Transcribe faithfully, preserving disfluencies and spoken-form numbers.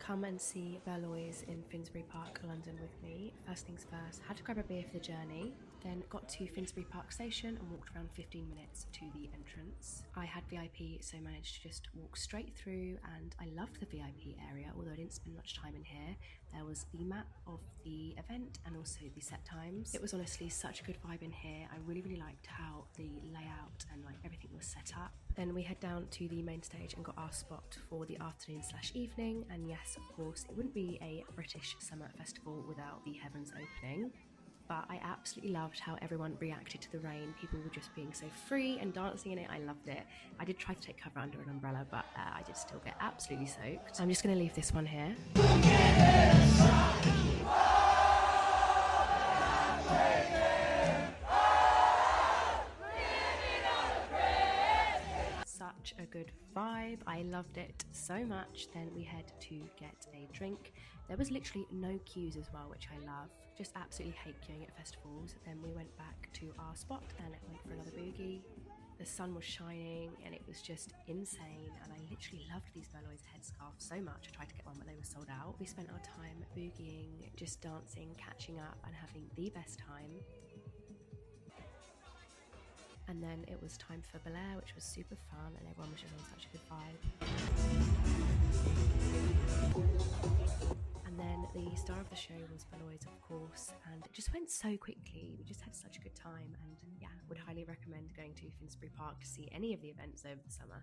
come and see Berlois in Finsbury Park, London with me. First things first, had to grab a beer for the journey, then got to Finsbury Park station and walked around fifteen minutes to the entrance. I had V I P, so managed to just walk straight through, and I loved the V I P area, although I didn't spend much time in here. There was the map of the event and also the set times. It was honestly such a good vibe in here. I really, really liked how the layout and like everything was set up. Then we head down to the main stage and got our spot for the afternoon slash evening. And yes, of course, it wouldn't be a British summer festival without the Heavens opening. But I absolutely loved how everyone reacted to the rain. People were just being so free and dancing in it. I loved it. I did try to take cover under an umbrella, but uh, I did still get absolutely soaked. I'm just going to leave this one here. Such a good vibe. I loved it so much. Then we head to get a drink. There was literally no queues as well, which I love. Just absolutely hate queuing at festivals. Then we went back to our spot and went for another boogie. The sun was shining and it was just insane, and I literally loved these Berlois headscarves so much. I tried to get one but they were sold out. We spent our time boogieing, just dancing, catching up and having the best time. And then it was time for Belair, which was super fun, and everyone was just on such a good vibe. And then the star of the show was Berlois, of course, and it just went so quickly. We just had such a good time, and yeah, would highly recommend going to Finsbury Park to see any of the events over the summer.